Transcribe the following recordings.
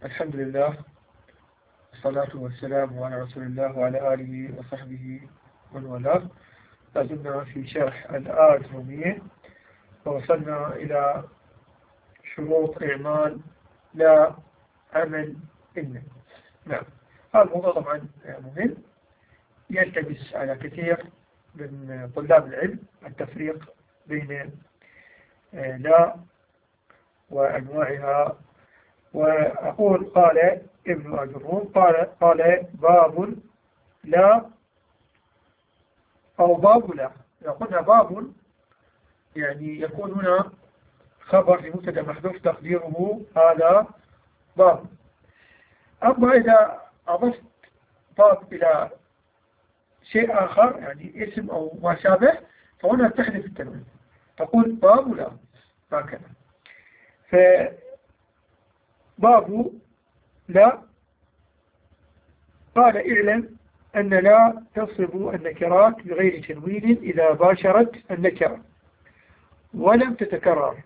الحمد لله والصلاة والسلام على رسول الله وعلى آله وصحبه ومن والاه. لازلنا في شرح الآجرومية ووصلنا إلى شروط إعمال لا عمل إن. نعم، هذا الموضوع طبعا مهم، يلتبس على كثير من طلاب العلم التفريق بين لا وأنواعها. وأقول قال ابن أجروم قال باب لا أو باب لا. إذا قلنا باب يعني يكون هنا خبر لمبتدا محذوف تقديره هذا باب. أما إذا أضفت باب إلى شيء آخر يعني اسم أو ما شابه فهنا تحذف التنوين، تقول باب لا هكذا. فباب لا قال اعلم أن لا تصب النكرات بغير تنوين إذا باشرت النكرة ولم تتكرر،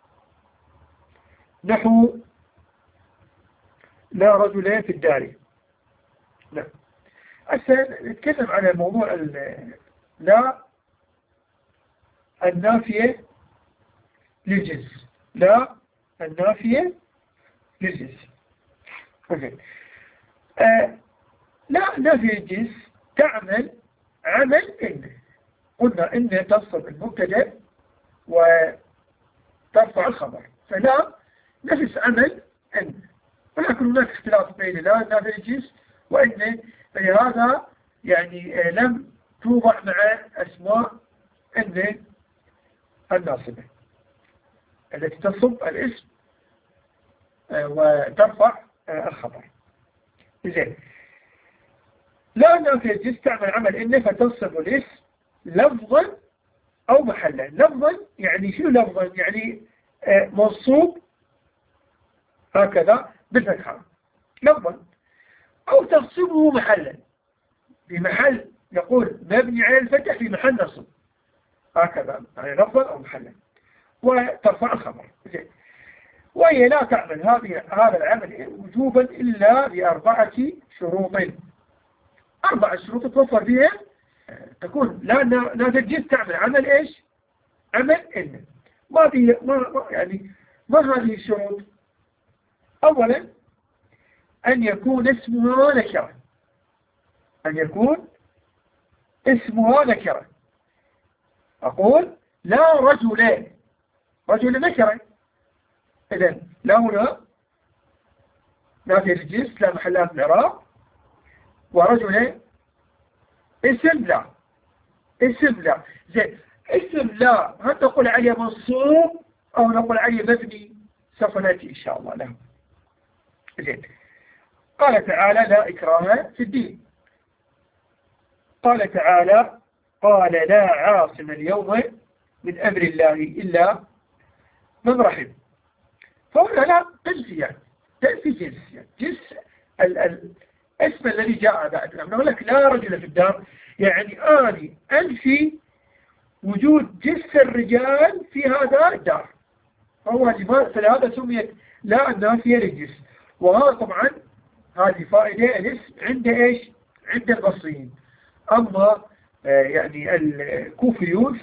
نحو لا رجل في الدار. لا نتكلم على موضوع لا النافية للجنس. لا النافية للجنس. لا نافية للجنس تعمل عمل إن. قلنا إن تصب المبتدا وترفع الخبر، فلا نفس عمل إن، ولكن هناك اختلاف بين لا نافية للجنس وإن، فلهذا يعني لم توضع مع أسماء إن الناصبة التي تصب الاسم وترفع الخبر. زين، لا نافية للجنس تعمل عمل إن فتنصب الاسم لفظا أو محلا. لفظا يعني شنو لفظا؟ يعني منصوب هكذا بالفتحة لفظا، أو تنصبه محلا بمحل يقول مبني على الفتح في محل نصب هكذا، يعني لفظا أو محلا، وترفع الخبر. زين، وهي لا تعمل هذا العمل وجوبا إلا بأربعة شروط. 4 شروط توفر فيها تكون لا نافية للجنس تعمل عمل إيش؟ عمل إن. ما هذه الشروط؟ أولا أن يكون اسمها نكرة. أن يكون اسمها نكرة. أقول لا رجل نكرة، إذن لا هنا نافية للجنس لا محلها في الإعراب، ورجل اسم لا. اسم لا. زين، اسم لا هل نقول عليه منصوب أو نقول عليه مبني؟ سوف نأتي إن شاء الله له. زين، قال تعالى لا إكراه في الدين. قال تعالى قال لا عاصم اليوم من أمر الله إلا من رحم. فهنا لا تنسي تأتي جنس الاسم الذي جاء بعد. نقول لك لا رجل في الدار، يعني أنفي وجود جنس الرجال في هذا الدار، فلهذا سميت لا النافية للجنس. وهذا طبعا هذه فائدة الاسم عند إيش؟ عند البصريين. أما يعني الكوفيون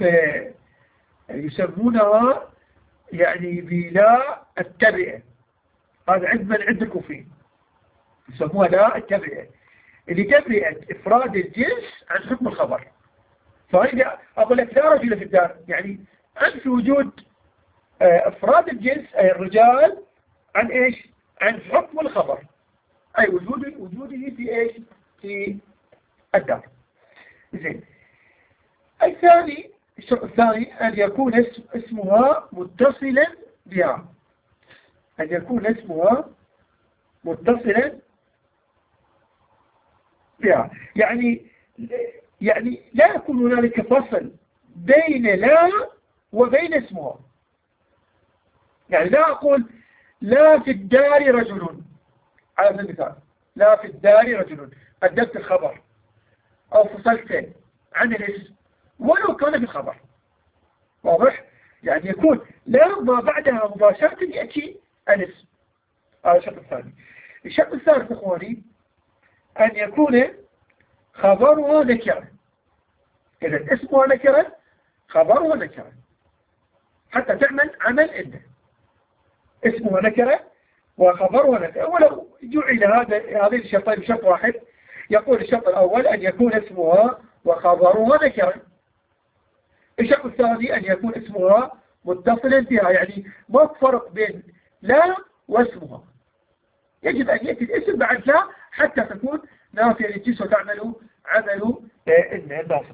فيسمونها يعني بلا التبعة. هذا عند الكوفيين يسموها لا التبعة، اللي تبعة إفراد الجنس عن حكم الخبر. فإذا أقول لك لا رجل في الدار، يعني أنفي وجود إفراد الجنس أي الرجال عن إيش؟ عن حكم الخبر، أي وجوده في إيش؟ في الدار. زين، الشرط الثاني أن يكون اسمها متصلا بها. أن يكون اسمها متصلا بها، يعني لا يكون هنالك فصل بين لا وبين اسمها. يعني لا أقول لا في الدار رجل على سبيل المثال، لا في الدار رجل، قدمت الخبر أو فصلت عن الاسم ولو كان في الخبر. واضح؟ يعني يكون لا ما بعدها مباشرة يأتي الاسم. هذا الشرط الثاني. الشرط الثالث إخواني أن يكون خبرها نكرة. إذا اسمها نكرة خبرها نكرة حتى تعمل عمل إنه اسمها نكرة وخبرها نكرة. ولو جعل هذه الشرطين بشرط واحد يقول الشرط الأول أن يكون اسمها وخبرها نكرة. الشرط الثاني أن يكون اسمها متصلا بها، يعني ما فرق بين لا واسمها، يجب أن يأتي الاسم بعد لا حتى تكون نافية للجنس وتعمل عمل الناصب.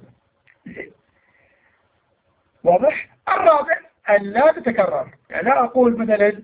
واضح؟ الرابع أن لا تتكرر، يعني لا أقول مثلا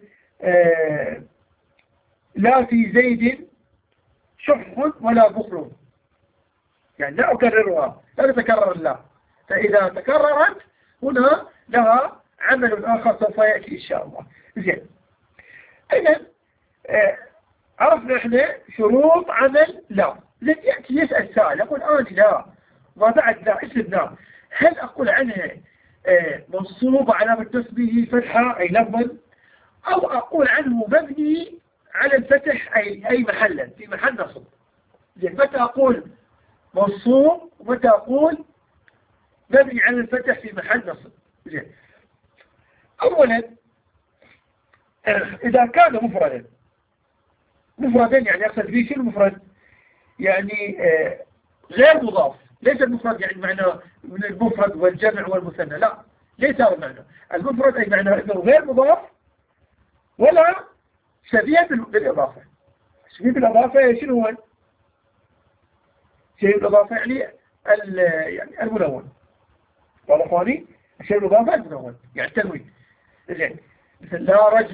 لا في زيد شح ولا بخل، يعني لا أكررها، لا تتكرر لا، فإذا تكررت هنا لها عمل آخر سوف يأتي إن شاء الله. زين، إذن عرفنا إحنا شروط عمل لا. لن يأتي يسأل سائل يقول آني لا ما بعد لا اسم لا، هل أقول عنها منصوب علامة نصبه فتحة أي لفظا، أو أقول عنه مبني على الفتح أي محلا في محل نصب؟ زين، متى أقول منصوب ومتى أقول مبني على الفتح في محل نصب؟ زين، أولا إذا كان مفردا يعني أقصد به شنو مفرد؟ يعني غير مضاف، ليس المفرد يعني معناه من المفرد والجمع والمثنى، لا ليس هذا المعنى. المفرد أي معناه أنه غير مضاف ولا شبيه بالإضافة. شبيه بالإضافة شنو هو؟ شبيه بالإضافة يعني المنون. قال أخواني شبيه بالإضافة المنون يعني التنوين. زين، مثل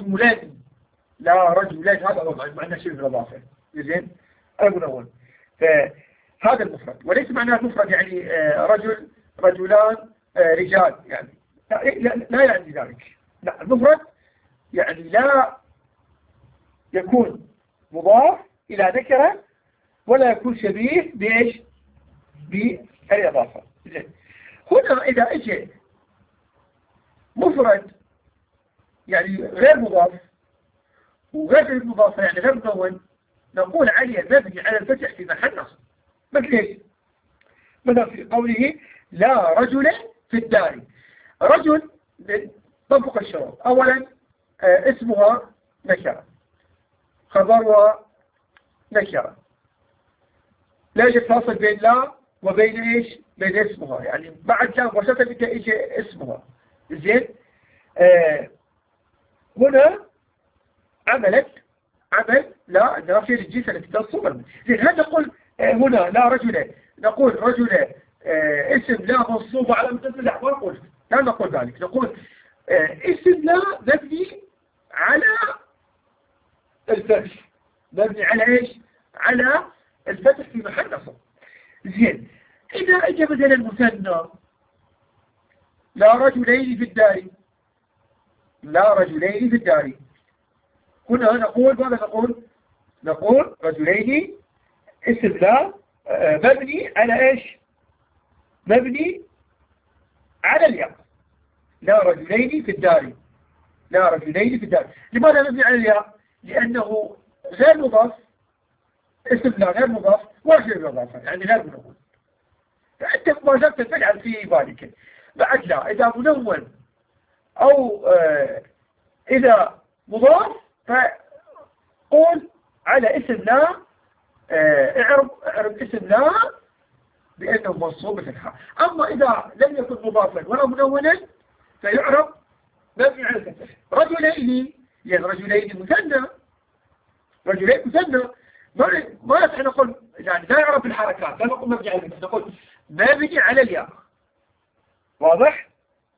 لا رجلان هذا هو معنى شبيه بالإضافة. زين، المنون، فهذا المفرد، وليس معناه المفرد يعني رجلان رجال، يعني لا يعني ذلك. لا، المفرد يعني لا يكون مضاف إلى نكرة ولا يكون شبيه بإيش؟ بالإضافة. زين، هنا إذا اجى مفرد يعني غير مضاف وغير المضاف يعني غير منون، نقول عليه مبني على الفتح في محل نصب. مثل ايش؟ مثلا في قوله لا رجل في الدار. رجل طبق الشروط. اولا اسمها نكره، خبرها نكره، لا يوجد فاصل بين لا وبين ايش؟ بين اسمها، يعني بعد لا مباشرة بك يجي اسمها. زين، هنا عمل لا النافية للجنس التي تصب. زين، هل نقول هنا لا رجل، نقول رجل اسم لا منصوب على متصل؟ لا، ما نقول، لا نقول ذلك. نقول اسم لا مبني على الفتح. مبني على ايش؟ على الفتح في محل نصب. زين، إذا اجى مثلا المثنى لا رجلين في الدار، لا رجلين في الدار، هنا نقول ماذا نقول رجلين اسم لا مبني على ايش؟ مبني على الياء. لا رجلين في الدار، لا رجلين في الدار. لماذا مبني على الياء؟ لأنه غير مضاف، اسم لا غير مضاف ولا شيء بالإضافة، يعني غير منون. فأنت مباشرة تجعل في بالك بعد لا إذا منون أو إذا مضاف فقول على اسم لا اعرب اسم لا بأنه منصوب بفتحة. أما إذا لم يكن مضافا ولا منونا فيعرب مبني على الفتح. رجلين، يعني رجلين مثنى، رجلين مثنى ما نحن نقول يعني لا يعرف الحركات، لا نقول مبني على الفتح، نقول مبني على الياء. واضح؟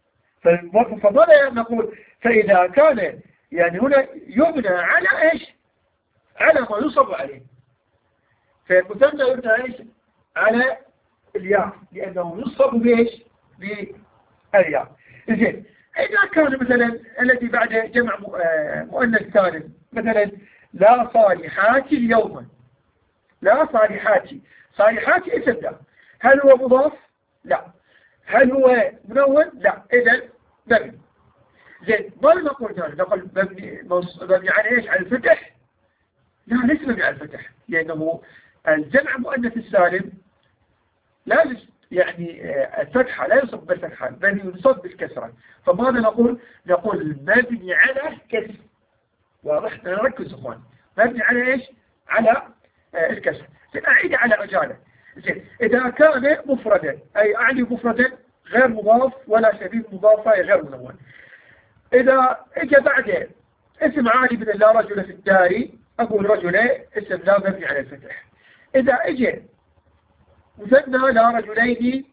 فماذا نقول؟ فإذا كان يعني هنا يبنى على ايش؟ على ما يصب عليه، فالمثنى يبنى ايش؟ على الياء لأنه يصب بايش؟ بالياء. زين، إذا كان مثلا الذي بعد جمع مؤنث سالم، مثلا لا صالحات اليوم، لا صالحات اسم لا، هل هو مضاف؟ لا. هل هو منون؟ لا. إذا مبني. زين، ماذا نقول ثاني؟ نقول مبني على ايش؟ على الفتح لا ليس مبني على الفتح، لأنه الجمع مؤنث السالم لا يعني الفتحة لا يصب بالفتحة بل يصب بالكسرة. فماذا نقول؟ نقول مبني على كسر. واضح؟ نركز اخوان، مبني على ايش؟ على الكسر. أعيد على عجالة. زين، إذا كان مفردا، أي أعني مفردا غير مضاف ولا شبيه مضاف، أي غير منون. إذا اجى بعده اسم عادي مثل لا رجل في الدار، أقول رجل اسم لا مبني على الفتح. إذا اجى مثنى لا رجلين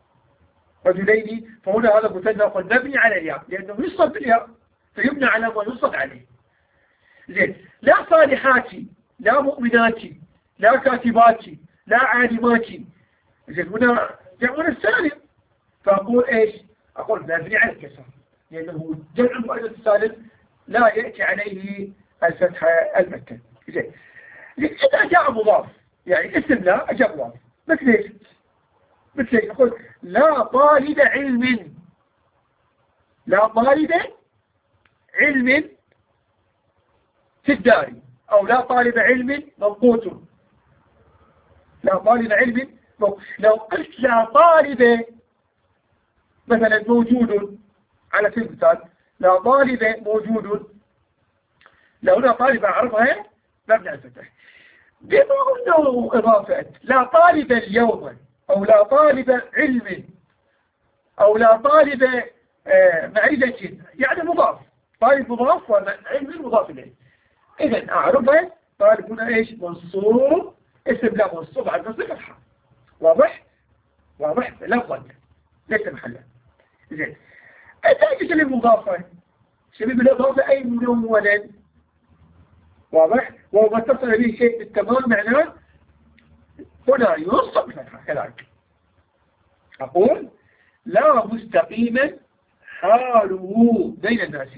فهنا هذا مثنى قد مبني على الياء لأنه يصب بالياء فيبنى على ما يصب عليه. زين، لا صالحات، لا مؤمنات، لا كاتبات، لا عالمات. زين، هنا جمع السالم، فأقول إيش؟ أقول مبني على الكسر لأنه جمع مؤنث السالم لا يأتي عليه الفتحة البتة. زين، إذا جاء مضاف يعني اسم لا أجاء مضاف مثل إيش؟ مثل إيش؟ أقول لا طالب علم، لا طالب علم في الدار، أو لا طالب علم ممقوت. لا طالب علم لو قلت لا طالب مثلا موجود على سبيل المثال، لا طالب موجود، لو لا طالب أعرفها مبني على الفتح. بما أنه إضافة لا طالب اليوم، أو لا طالب علم، أو لا طالب معرفة، يعني مضاف، طالب مضاف وعلم مضاف إليه. إذن أعرفه طالب هنا إيش؟ منصوب، اسم لا منصوب على نصب الفتحة. واضح؟ واضح؟ لفظا ليس محلا. زين، أتى شبيه المضافة، شبيه الإضافة أي منونا. واضح؟ وما اتصل به شيء بالتمام معناه هنا ينصب الفتحة كذلك. أقول لا مستقيما حاله بين الناس.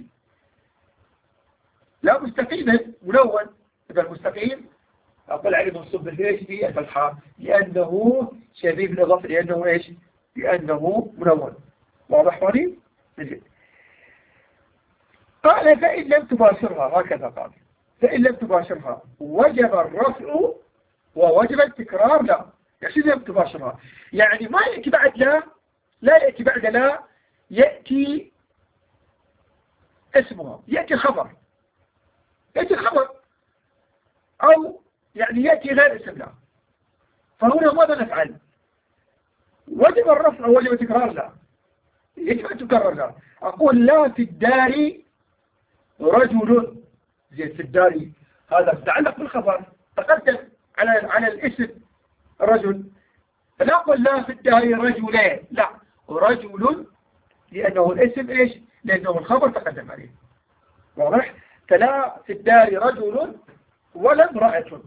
لا مستقيما منون، إذا المستقيم أقول عليه منصوب بالإيش؟ بالفتحة لأنه شبيه بالإضافة، لأنه إيش؟ لأنه منون. واضح هوني؟ قال فإن لم تباشرها، هكذا قال فإن لم تباشرها وجب الرفع ووجب التكرار. لا يعني لم تباشرها يعني ما يأتي بعد لا يأتي بعد لا يأتي اسمها، يأتي الخبر، يأتي الخبر، أو يعني يأتي غير اسم لا. فهنا ماذا نفعل؟ وجب الرفع ووجب التكرار. لا يجب أن تكرر. لا أقول لا في الدار رجل. زين، في الدار هذا تتعلق بالخبر تقدم على الاسم رجل، فلا أقول لا في الدار رجلين، لا رجل لأنه الاسم إيش؟ لأنه الخبر تقدم عليه. واضح؟ فلا في الدار رجل ولا امرأة.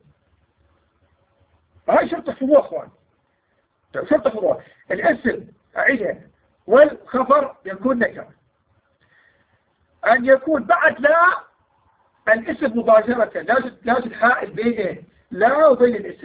هاي شرط تحفظوها أخوان، شرط تحفظوها. الاسم أعيدها والخبر يكون نكرة، أن يكون بعد لا الاسم مباشرة، لازم حائل بينه لا وبين الاسم.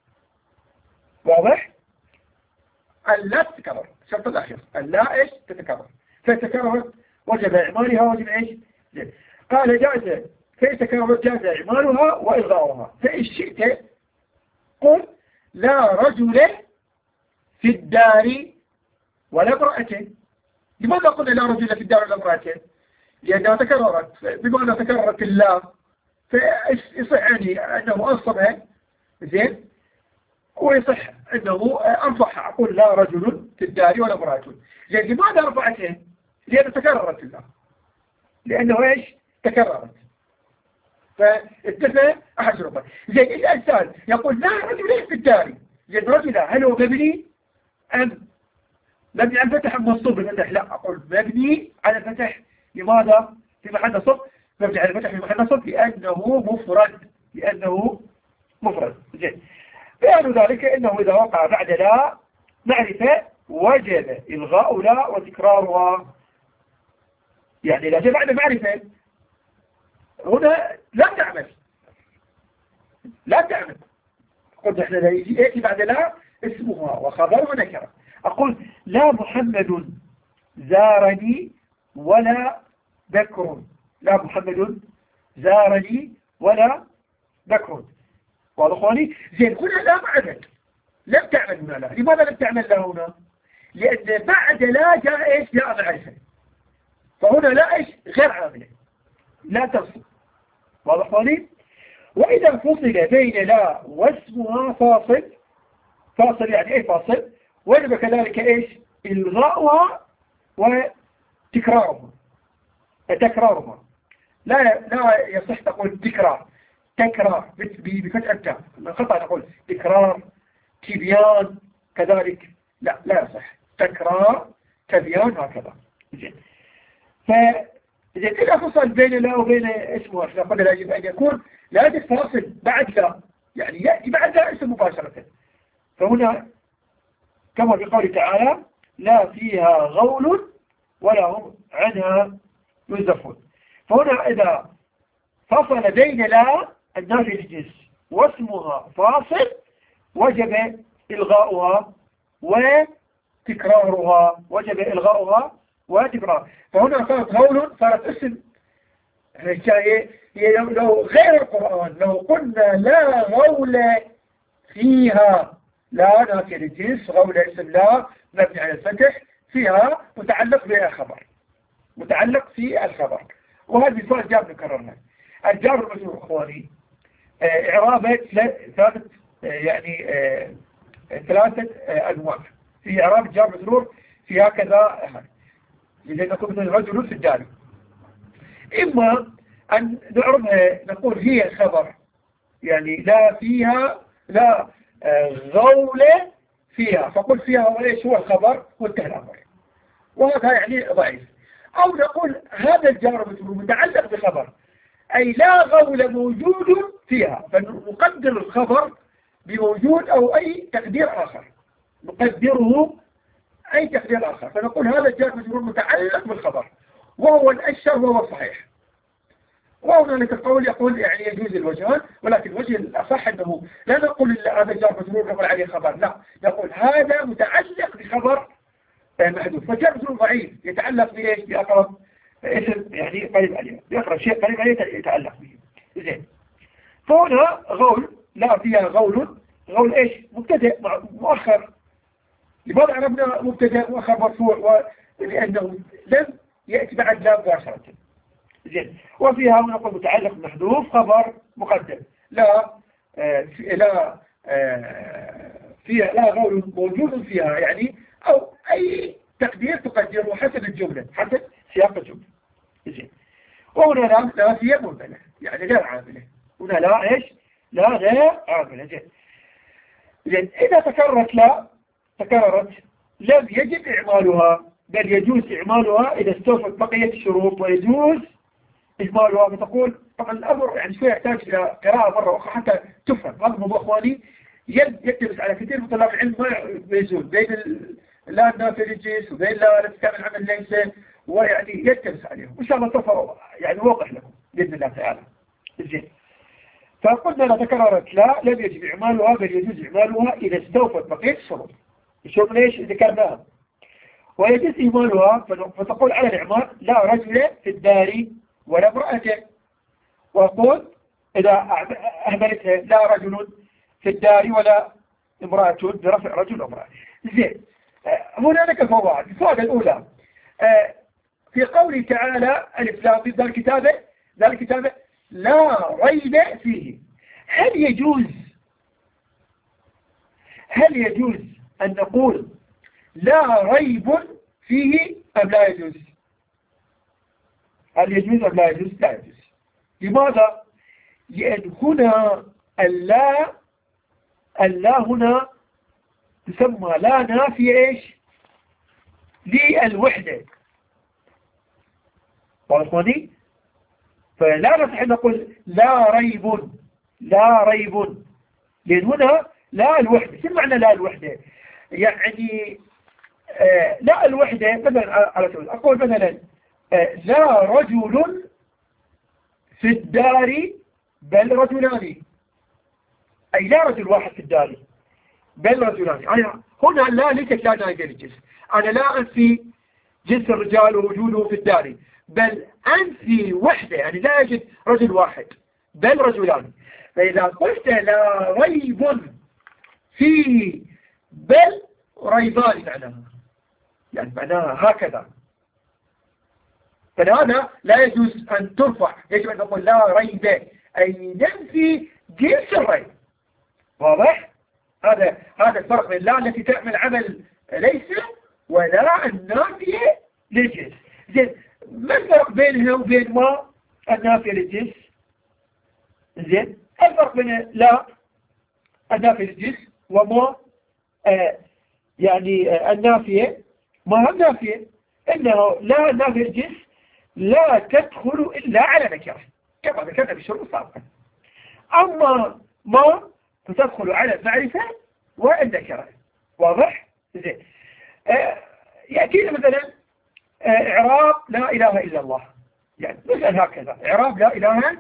واضح؟ اللا تتكرر، الشرط الأخير اللا إيش؟ تتكرر، فتكررت وجب إعمالها وجب إيش؟ قال جاز، فإن تكررت جاز إعمالها وإلغاؤها. فإن شئت قل لا رجل في الدار ولا امرأة. لماذا قلنا لا رجل في الدار ولا امرأة؟ لأنها تكررت، بما أنها تكررت الله فيصح يعني أنه أنصبها. زين، ويصح أنه أنصح أقول لا رجل في الدار ولا امرأة. زين، لماذا رفعته؟ لأنها تكررت الله، لأنه إيش؟ تكررت، فاتفق أحد شروطه. زين، الإنسان يقول لا رجل في الدار. زين، رجل هل هو مبني أم مبني على الفتح أم منصوب بالفتح؟ لا أقول مبني على الفتح. لماذا؟ في محل نصب. مبني على الفتح في محل نصب لأنه مفرد. زين، بيان ذلك إنه إذا وقع بعد لا معرفة وجب إلغاء لا وتكرارها. يعني لا بعد معرفة هنا لا تعمل. قلت احنا لا يأتي بعد لا اسمها وخبر ونكرة. أقول لا محمد زارني ولا بكر. لا محمد زارني ولا ذكر. واضح اخواني؟ زين هنا لا عدد، لم تعمل هنا لا. لماذا لم تعمل لا هنا؟ لأن بعد لا جاء ايش؟ جاء معرفة، فهنا لا ايش؟ غير عاملة، لا تصل. واضح اخواني؟ وإذا فصل بين لا واسمها فاصل، فاصل يعني ايه فاصل؟ وجب كذلك ايش؟ إلغاؤها وتكرارها. تكرارها لا يصح تقول تكرار، تكرار بفتح التاء، خطأ نقول تكرار، تبيان كذلك، لا يصح. تكرار، تبيان، هكذا. زين. إذا فصل بين لا وبين اسمه قلنا لا يجب أن يكون لا تفاصل بعد لا، يعني يأتي بعد لا اسم مباشرة. فهنا كما في قوله تعالى لا فيها غول ولا هم عنها ينزفون. فهنا إذا فصل بين لا النافي للجنس واسمها فاصل وجب إلغاؤها وتكرارها، وجب إلغاؤها وتكرار. فهنا صارت غول، صارت اسم. لو غير القرآن لو قلنا لا غول فيها، لا نافية للجنس، غول اسم لا مبني على الفتح، فيها متعلق بالخبر، متعلق في الخبر. وهذه سؤال جاب نكررها. الجار والمجرور اخواني اعرابه ثلاثه، يعني ثلاثه انواع في اعراب الجار والمجرور، في هكذا لنكون مثل الرجل في الدار. اما ان نعربها نقول هي خبر، يعني لا فيها، لا غولة فيها، فقل فيها هو ايش؟ هو الخبر وانتهى الامر، وهذا يعني ضعيف. او نقول هذا الجار والمجرور متعلق بخبر، أي لا غول موجود فيها، فنقدر الخبر بموجود أو أي تقدير آخر، نقدره أي تقدير آخر، فنقول هذا الجار والمجرور متعلق بالخبر، وهو الأشهر وهو الصحيح. وهنالك القول يقول يعني يجوز الوجهان، ولكن الوجه الأصح أنه لا نقول هذا الجار والمجرور نقول عليه خبر، لا، نقول هذا متعلق بخبر محدود. فالجار والمجرور ضعيف يتعلق بإيش؟ بأقرب اسم يعني قريب عليه، يقرأ شيء قريب عليه يتعلق به. زين. فهنا غول لا فيها غول، غول ايش؟ مبتدأ مؤخر. لماذا عرفنا مبتدأ مؤخر مرفوع؟ لأنه لم يأتي بعد لا مباشرة. زين. وفيها نقول متعلق محذوف خبر مقدم، لا لا فيها لا غول موجود فيها، يعني أو أي تقدير تقدره حسب الجملة، حسب سياق الجملة. زين. وهنا لا فيها مهملة، يعني غير عاملة. هنا لا ايش؟ لا غير عاملة. زين. زين. إذا تكررت لم يجب إعمالها، بل يجوز إعمالها إذا استوفت بقية الشروط، ويجوز إهمالها. فتقول طبعا الأمر يعني شوية يحتاج إلى قراءة مرة أخرى حتى تفهم. هذا الموضوع أخواني يلتبس على كثير من طلاب العلم، ما يزول بين لا النافية للجنس وبين لا تكامل عمل ليس، ويعني يلتبس عليهم. إن شاء الله سوف يعني وضح لكم بإذن الله تعالى. زين. فقلنا لو تكررت لا لم يجب إعمالها، بل يجوز إعمالها إذا استوفت بقية الشروط. الشروط ليش ذكرناها؟ ويجوز إهمالها، فتقول على الإعمال لا رجل في الدار ولا امرأة. وأقول إذا أهملتها لا رجل في الدار ولا امرأة برفع رجل وامرأة. زين. هنالك فوائد. الفائدة الأولى في قوله تعالى ألف لام ذا الكتاب لا ريب فيه. هل يجوز أن نقول لا ريب فيه أم لا يجوز؟ هل يجوز أم لا يجوز؟ لا يجوز. لماذا؟ لأن هنا اللا هنا تسمى لا نافية ايش؟ للوحدة. واضحوني؟ فلا نصح أن نقول لا ريب، لأن هنا لا الوحدة. شو معنى لا الوحدة؟ يعني لا الوحدة مثلا على سبيل أقول مثلا لا رجل في الدار بل رجلان، أي لا رجل واحد في الدار بل رجلان. هنا لا ليست لا نافية للجنس. أنا لا أنفي جنس الرجال ووجوده في الدار، بل أنفي وحدة، يعني لا يوجد رجل واحد، بل رجلان. فإذا قلت لا ريب في بل ريبان معناها، يعني معناها هكذا. فلهذا لا يجوز أن ترفع، يجب أن نقول لا ريب، أي ننفي جنس الريب. واضح؟ هذا الفرق بين لا التي تعمل عمل ليس ولا النافية للجنس. زين، ما الفرق بينها وبين ما النافية للجنس؟ زين، الفرق بين لا النافية للجنس وما يعني النافية، ما هم نافية، إنه لا النافية للجنس لا تدخل إلا على نكرة كما ذكرنا بالشروط السابقة. أما ما فتدخل على المعرفة والنكرة. واضح؟ زين. يأتينا مثلا إعراب لا إله إلا الله، يعني نسأل هكذا: إعراب لا إله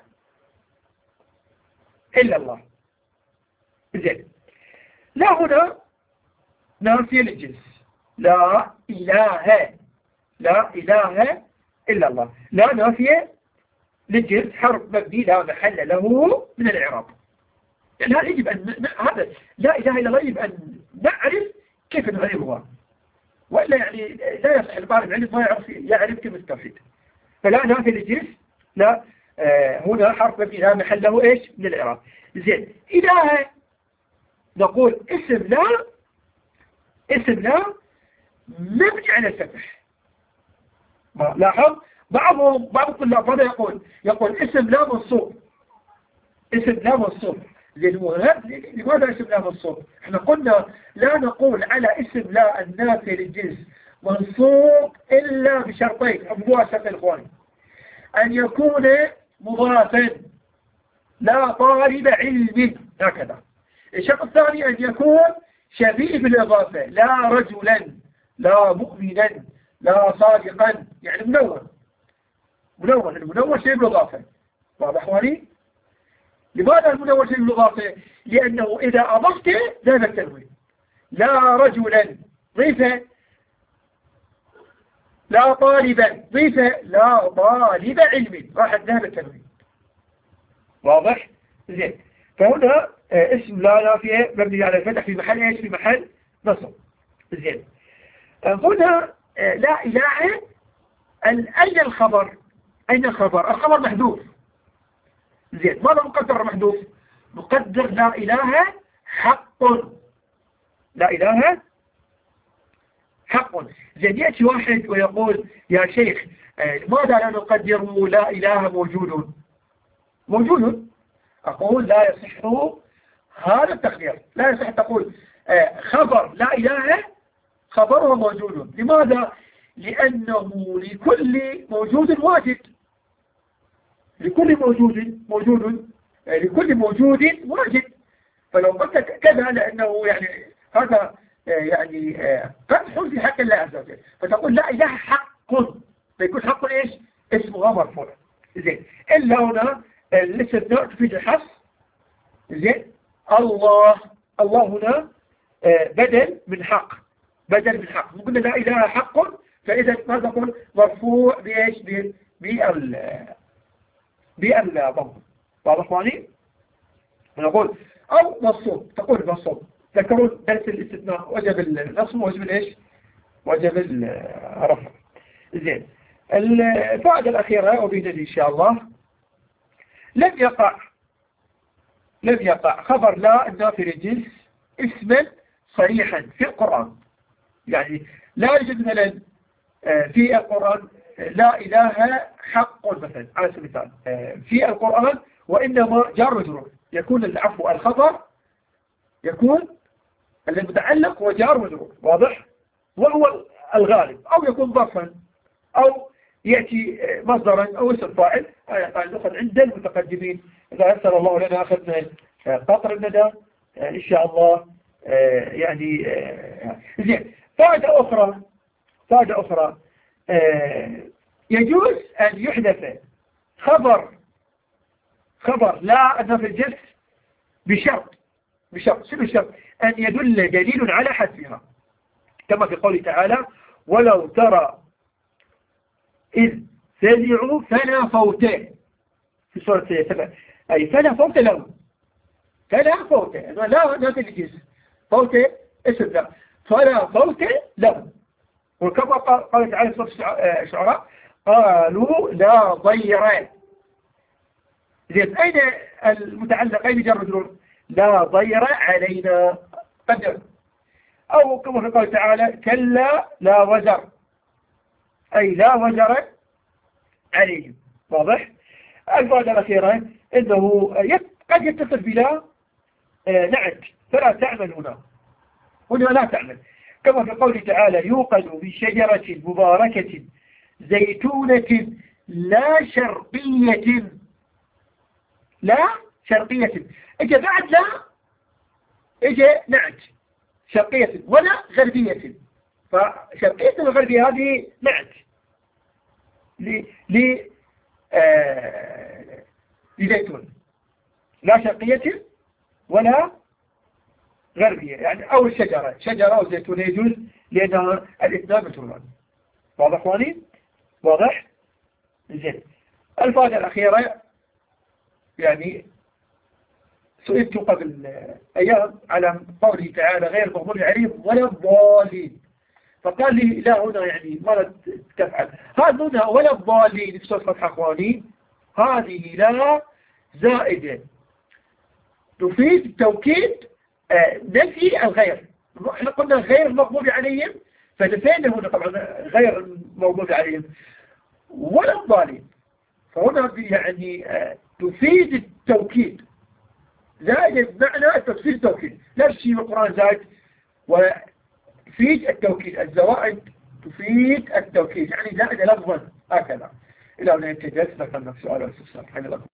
إلا الله. زين، لا هنا نافية للجنس، لا إله، لا إله إلا الله، لا نافية للجنس، حرف مبني لا محل له من الإعراب. يعني هذا يجب أن هذا لا إله إلا الله يجب أن نعرف كيف نعرفها، وإلا يعني لا يصح الطالب العلم ما يعرف كيف التوحيد. فلا نافية للجنس، لا هنا حرف مبني لا محل له إيش من الإعراب. زين، إله نقول اسم لا مبني على الفتح. لاحظ بعض الطلاب ماذا يقول اسم لا منصوب، اسم لا منصوب. لماذا اسم لا منصوب؟ احنا قلنا لا نقول على اسم لا النافي للجنس منصوب إلا بشرطين، أبوها شرطين إخواني: أن يكون مضافا، لا طالب علم، هكذا. الشرط الثاني أن يكون شبيه بالإضافة، لا رجلا، لا مؤمنا، لا صادقا، يعني منون. المنون شيء بالإضافة. واضح إخواني؟ لماذا المنون شيء بالإضافة؟ لأنه إذا أضفته ذهب التنوين. لا رجلا ضيفه، لا طالبا ضيفه، لا طالب علم، راح ذهب التنوين. واضح؟ زين. فهنا اسم لا نافية مبني على الفتح في محل ايش؟ في محل نصب. زين. هنا لا إله، أين الخبر؟ أين الخبر؟ الخبر محذوف. زين، ماذا مقدر محذوف؟ مقدر لا إله حق، لا إله حق. زين، يأتي واحد ويقول: يا شيخ لماذا لا نقدر لا إله موجود؟ أقول: لا يصح هذا التقدير، لا يصح تقول خبر لا إله خبره موجود. لماذا؟ لأنه لكل موجود واجد، لكل موجود واجد. فلو قلت كذا لأنه يعني هذا يعني قدح في حق الله عز وجل، فتقول لا إله حق، فيكون حق إيش؟ اسمها مرفوع. زين، إلا هنا الاستثناء تفيد الحصر. زين، الله هنا بدل من حق، قلنا لا إله حق، فإذا ماذا نقول؟ مرفوع بإيش؟ بالضم. واضح اخواني؟ نقول أو منصوب، تقول منصوب. ذكرون درس الاستثناء وجب النصب وجب الإيش؟ وجب الرفع. زين، الفائدة الأخيرة وبيدل إن شاء الله: لم يقع خبر لا النافي للجنس اسما صريحا في القرآن. يعني لا يوجد مثلا في القرآن لا إله حق مثلا على سبيل المثال في القرآن، وإنما جار مجرور، يكون العفو الخبر يكون المتعلق وجار مجرور. واضح؟ وهو الغالب، أو يكون ظرفا، أو يأتي مصدرا أو اسم فاعل. نأخذ عند المتقدمين، إذا أسأل الله لنا أخذنا قطر الندى إن شاء الله. يعني زين، فائدة أخرى يجوز أن يحدث خبر لا النافي الجنس بشرط. شنو الشرط؟ أن يدل دليل على حذفها، كما في قوله تعالى: ولو ترى إذ فزعوا فلا فوت، في سورة 7. أي فلا فوت له، فلا فوت لا تجلس فوت اسم لا، فلا فوت له. وكما قال تعالى في سورة الشعراء قالوا لا ضير. زين أين المتعلق أين جر مجرور؟ لا ضير علينا قدر. أو كما قال تعالى كلا لا وزر، أي لا وزر عليهم. واضح؟ الفائدة الأخيرة أنه قد يتصل بلا نعت فلا تعمل هنا لا تعمل، كما في قوله تعالى يوقد من شجرة مباركة زيتونة لا شرقية. لا شرقية اجى بعد لا اجى نعت شرقية ولا غربية، فشرقية وغربية هذه نعت لزيتون، لا شرقية ولا غربية، يعني أو الشجرة شجرة وزيتون يجوز لأنها الاثنان مثلان. واضح اخواني؟ واضح؟ زين. الفائدة الأخيرة يعني سئلت قبل أيام على قوله تعالى غير المغضوب عليهم ولا الضالين، فقال لي لا هنا يعني مرة تفعل هذا هنا ولا الضالين في سورة فتح اخواني، هذه لا زائدة تفيد التوكيد نفي الغير. احنا قلنا غير المغضوب عليهم فنفينا هنا طبعا غير المغضوب عليهم ولا الضالين، فهنا يعني تفيد التوكيد زائد بمعنى تفسير التوكيد، نفس الشيء بالقرآن زائد وتفيد التوكيد، الزوائد تفيد التوكيد يعني زائد لفظا هكذا. إلى أن ينتهي ذكرنا في سؤال والاستفسار.